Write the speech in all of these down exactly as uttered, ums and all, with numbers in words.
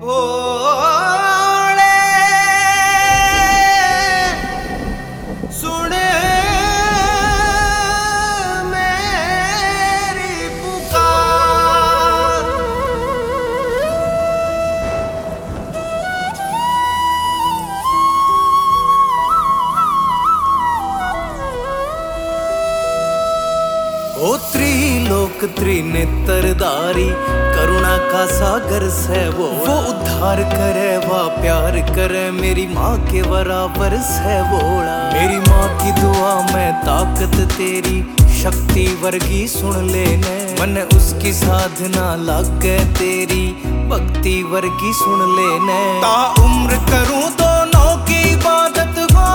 भोले सुन मेरी पुकार। ओ त्रिलोक त्रिनेत्रधारी करुणा का सागर से वो वो उद्धार करे वा प्यार करे, मेरी माँ के बराबर से बोला। मेरी माँ की दुआ में ताकत तेरी, शक्ति वर्गी सुन लेने मन उसकी साधना लागे तेरी, भक्ति वर्गी सुन लेने। ता उम्र करूं दोनों की इबादत हो,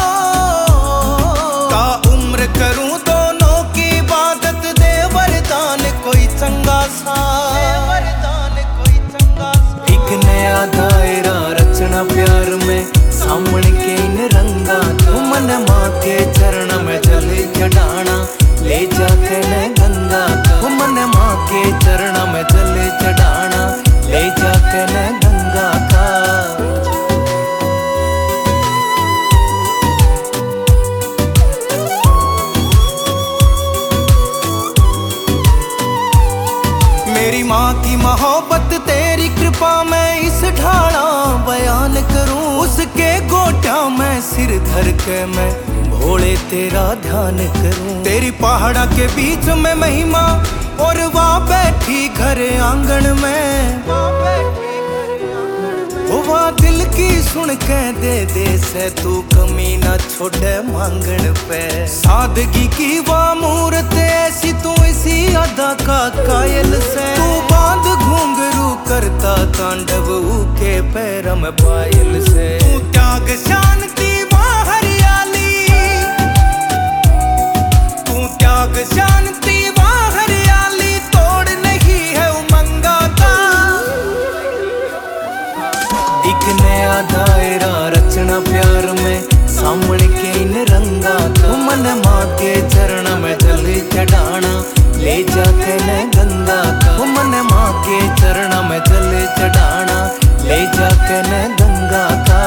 ता उम्र करूं दोनों की इबादत, दे वरदान कोई चंगा सा, नया दायरा रचना प्यार में सामने के इन रंगा। तू मन माँ के चरण में जल चढ़ाना, ले जाके न गंगा। तू मन माँ के चरण में जल चढ़ाना, ले जाके न गंगा का। मेरी माँ की मोहब्बत तेरी कृपा में इस ढाला बयान करूं, उसके गोटा में सिर धर के मैं भोले तेरा ध्यान करूं। तेरी पहाड़ा के बीच में महिमा और वहाँ बैठी घर आंगन में, वहाँ दिल की सुन के दे दे से तू कमी ना छोड़े मांगन पे। सादगी की वह मूर्त ऐसी तू इसी अदा का कायल से, तू बांध घुंघरू करता तांडव के पैर में पायल से। तू त्याग शांति वहाँ हरियाली, तू त्याग शांति वहाँ हरियाली, तोड़ नहीं है उमंगा का। एक नया दायरा रचना प्यार में सामने के इन रंगा। तू मन माँ के चरण में जल चढ़ाना, ले जाके न गंगा का। तू मन माँ के चरण में जल चढ़ाना, ले जाके न गंगा का।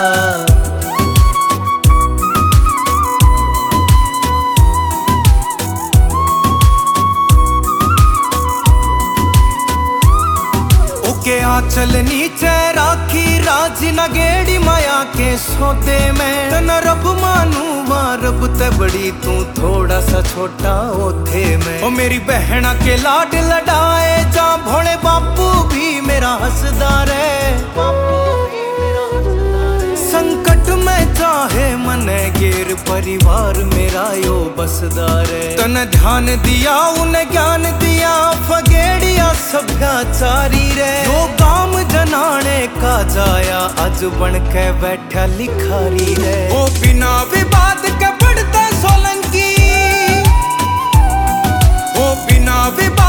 के आंचल नीचे राखी राज नगेड़ी माया के सौदे में, तन रब मानू वहाँ रब ते बड़ी तू थोड़ा सा छोटा ओथे में। ओ मेरी बहना के लाड लडाए जा भोले बापू भी मेरा हंसदार है, संकट में चाहे मन गिर परिवार मेरा यो बसदार है। तन ध्यान दिया उन्हें ज्ञान दिया फगेड़िया सभ्याचारी रे, जो काम जनाने का जाया आज बन के बैठा लिखारी रे। ओ बिना विवाद के बढ़ते सोलंकी, ओ बिना विवाद